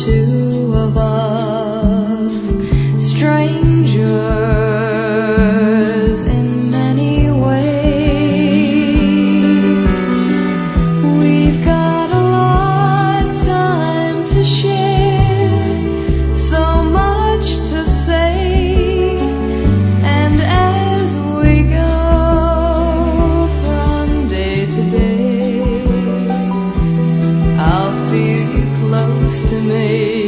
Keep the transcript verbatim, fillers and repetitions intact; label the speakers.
Speaker 1: two of us, strangers in many ways. We've got a lifetime to share, so much to say, and as we go from day to day, I'll feel you close to me.